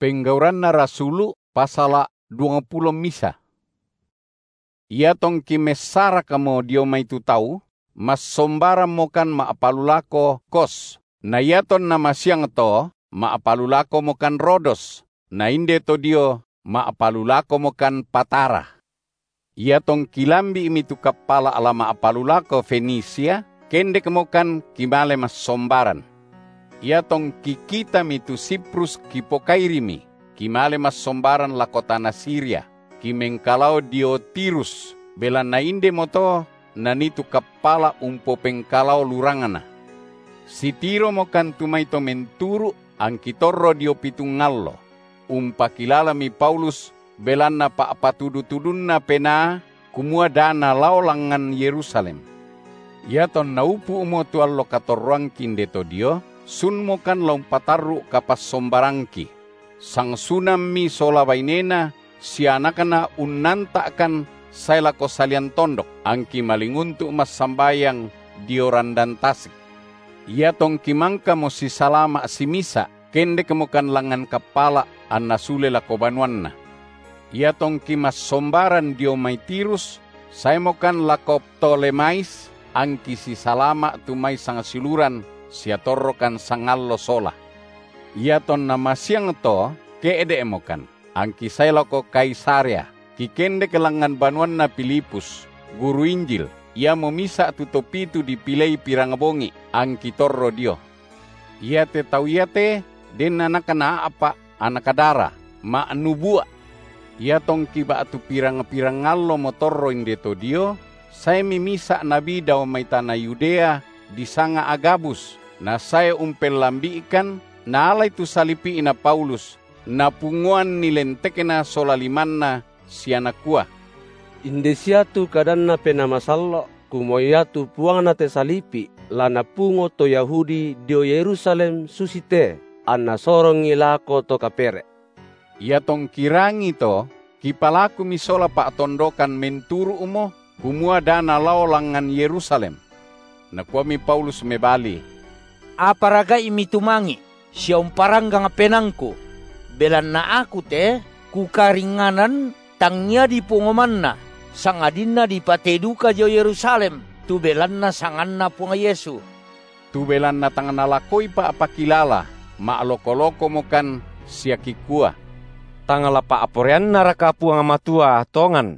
Penggauran na rasulu pasala 20 misa. Ia tong kimesara kamo dio may tutaw, mas sombara mo kan maapalulako kos. Na ia ton na masyang to, maapalulako mo kan Rodos. Na inde to dio, maapalulako mo kan Patara. Ia tong kilambi imitu kapala ala maapalulako Fenisia, kende mo kan kimale mas sombaran. Ia tong kikita mitu Siprus kipokairimi, kimale mas sombaran la kota na Syria, kimengkalao Diotirus, bela na inde moto nanitu kapala umpo pengkalao lurangana. Si Tiro mo kan tumaito menturu ang kitorro dio pitungallo, umpakilala mi Paulus belan na paapatudu-tudun na pena kumua dana laulangan Yerusalem. Ia ton naupu mo tuallo katorruang kindeto dio, sun mo kan lompataru kapas sombarangki. Sang sunam mi sola bainena, si anakana unanta kan saila ko salian tondok, angki malinguntu mas sambayang diorandan tasik. Ia tong kimangka mo si salama si misa, kende kemukan langan kapala an nasule la kobanuanna. Ia tong kimas sombaran dio may tirus, saya mo kan lakop Ptolemais, angki si salama tumay sangasiluran, siya torro kan sangallo sola. Ia ton namasyang to, keede mo kan, angki saya lako Kaisarea, kikende kelangan banuan na Pilipus, guru Injil, ia memisa tutopitu dipilai pirangabongi, angki torro dio. Ia te tau ia te, den anakana apa, anakadara, ma nubua. Ia tong kiba tu pirang-pirang ngallo motorro indeto dio, saya mimisa nabi daw may tanah Yudea, di sanga Agabus, na saya umpel lambi ikan, na alay tu salipi ina Paulus, na punguan nilenteke na solaliman na siya nakua. Indesia tu kadan na penamasallo, kumoya tu puang na te salipi, lana pungo to Yahudi dio Yerusalem susite, anna sorong ilako to kapere. Ia tong kirangi to, kipalaku misola pa tondokan menturu umo, kumua dana laulangan Yerusalem. Nakua mi Paulus mebali. Aparaga imi tumangi, siya umparanggang penangku. Belan na aku te, kukaringanan tangnya di pungoman na, sangadin na di pateduka jo Yerusalem, tu belan na sangan na punga Yesu. Tu belan na tangan nalakoi pa apakilala, maaloko-loko mo kan siya kikua. Tangala pa aporean naraka puang matua tongan.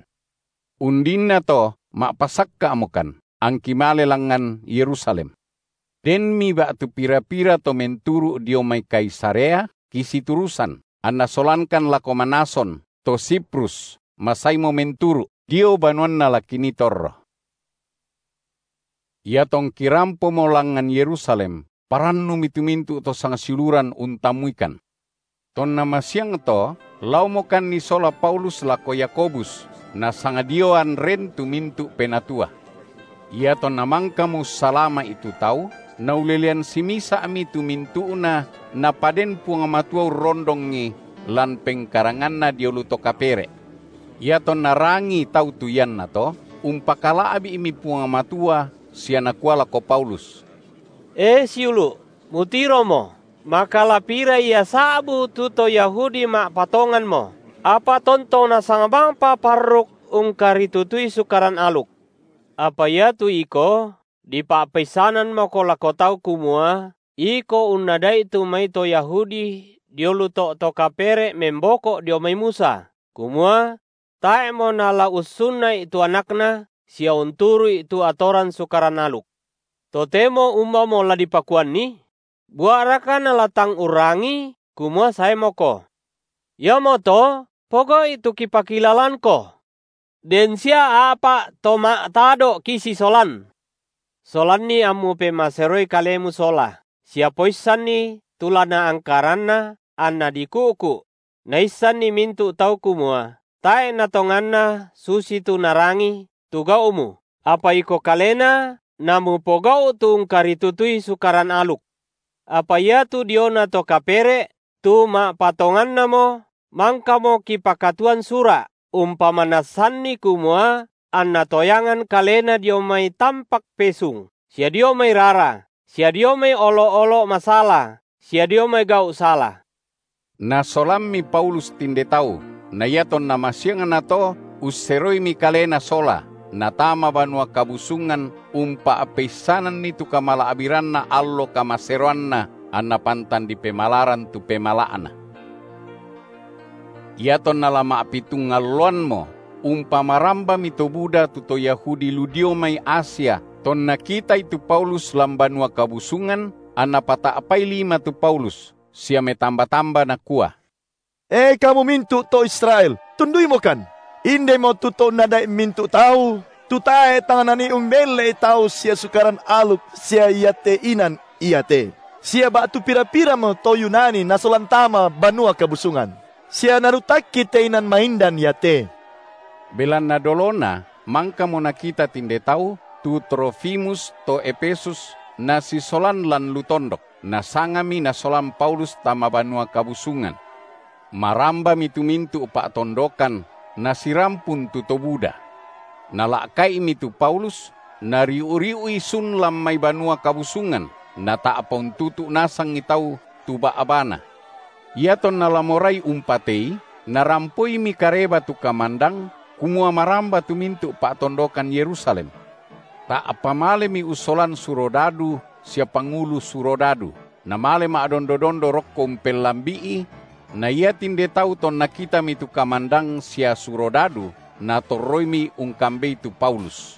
Undin na to, mapasakka mo kan, ang kimale langan Yerusalem. Den mi ba tu pira-pira to menturu dio may Kaisarea, kisiturusan, anasolankan lako Manason, to Siprus, masay mo menturu, dio banuan na lakini torro. Ia tong kirampo mo langan Yerusalem, parannu mitumintu to sangasiluran untamuikan. Ton namasyang to, lau mo kan ni sola Paulus lako Yakobus, na sangadioan ren tumintu penatua. Ia ton namangka mo salama itu tau, na ulilian simisa ami tumintu na paden punga matua rondong ngi lan pengkarangan na dioluto kapere. Ia ton narangi tau tuyan na to, umpakala abi imi punga matua siya nakuala ko Paulus. Siulu, mutiro mo, makalapira ia sabu tuto Yahudi mak patongan mo. Apa tonto na sangabang paparuk karitutui sukaran aluk. Apa ya tu iko, di papesanan mo ko lakotau kumua, iko unadai tu may to Yahudi, dioluto to kapere memboko dio may Musa. Kumua, tae mo nala usunay itu anakna, siya unturu itu atoran sukaran aluk. Totemo umma mo la dipakuan ni, buaraka na latang urangi, kumua saya moko. Ya moto, pogo itu kipakilalan ko. Den siya apa toma tado kisi solan. Solan ni amu pe maseroi kalemu sola. Siya poisan ni tulana angkaranna anna dikuku. Naisan ni mintu tau kumua. Tae na tonganna susi tu narangi tugau umu. Apa iko kalena namu pogau tu karitutui sukaran aluk. Apa ya tu diona to kapere tu ma patongan namo mangka mo kipakatuan sura umpamana sanni kumua anna toyangan kalena dio may tampak pesung sia dio may rara sia dio may olo-olo masalah sia dio may gau salah. Na solam mi Paulus tinde tau, na yaton na masyangan na to, useroy mi kalena sola, na tama banua kabusungan, umpa apeisanan nitu kamalaabiran na allo kamaseroan na, anapantan di pemalaran tu pemalaan na. Yaton na lama apitungaluan mo, umpa maramba mito Buda tuto Yahudi ludio may Asia, ton nakita itu Paulus lambanua kabusungan, anapata apay 5 tu Paulus, siya may tamba-tamba na kuha. Kamu mintu to Israel, tunduy mo kan? Inde mo tuto na day mintu tau, tutae tanganani umbele tau siya sukaran aluk, siya iyate inan iyate. Siya ba tu pira-pira mo to Yunani na solantama banua kabusungan. Siya narutak kita inan maindan yate. Belan na dolona, mangka mo nakita tinde tau, tu Trofimus to Epesus, na si solan lan lutondok, na sangami na solam Paulus tama banua kabusungan. Maramba mitumintu upa tondokan, na sirampun tuto Buda. Nalakay mitu Paulus, na riu-riu isun lam may banua kabusungan, na taapon tutu nasang itaw tuba abana. Yaton nalamoray umpatay, narampoy mi kareba tu kamandang, kumua maramba tumintu upa tondokan Yerusalem. Taapamale mi usolan surodadu, siya pangulo surodadu, na male maadondo-dondo rokko umpelambii, na iya tinde tau ton nakita mi tu kamandang siya surodadu, na toroy mi ungkambe tu Paulus.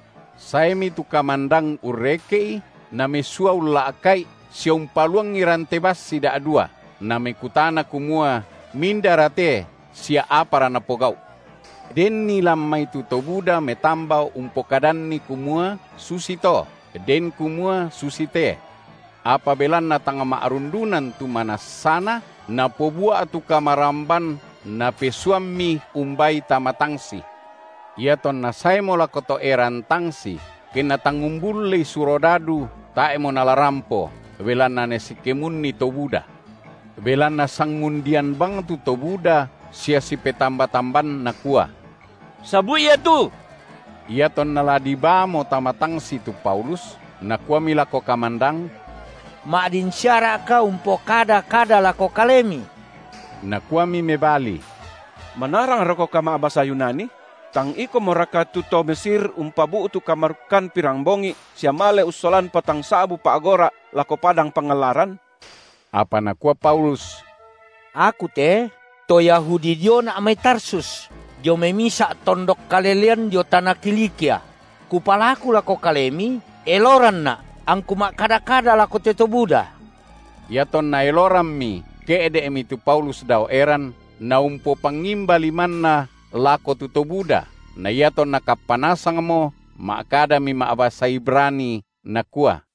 Saya mi tu kamandang urekei, na mesuaw laakay, siya umpaluang ngirantebas sida adua, na mekutana kumua mindarate siya apara na pogaw. Den nilam may tuto Buda metambaw umpokadan ni kumua susito, den kumua susite. Apabelan na tanga maarundunan tu manasana, na pobua atu kamaramban, na pesuami umbay tamatangsi. Yaton na say mo lakoto erantangsi, kinatangumbulay surodadu, tae mo nalarampo, belan na nesikemun ni to Buda. Belan na sangmundian bang tu to Buda, siya si petamba-tamban na kuha. Sabu iya tu. Yaton naladiba mo tamatang si tu Paulus, na kuha milako kamandang, Maadin syara ka umpo kada lako kalemi. Na kuha mi mebali. Manarang rako ka maabasa Yunani, tang iko moraka tuto Mesir umpabu tu kamarukan pirang bongi, siya male usolan patang sabu pa agora lako padang pangalaran. Apa na kuha Paulus? Aku te, to Yahudi dio na amay Tarsus. Dio may misa tondok kalelian dio tanah Kilikia. Kupalaku lako kalemi, eloran na, ang kumakada-kada lako teto Buda. Yaton na eloran mi, keede emitu Paulus daw eran, na umpo pangimbaliman na lako tuto Buda. Na yaton na kapanasang mo, maakada mi maabasa Ibrani na kuha.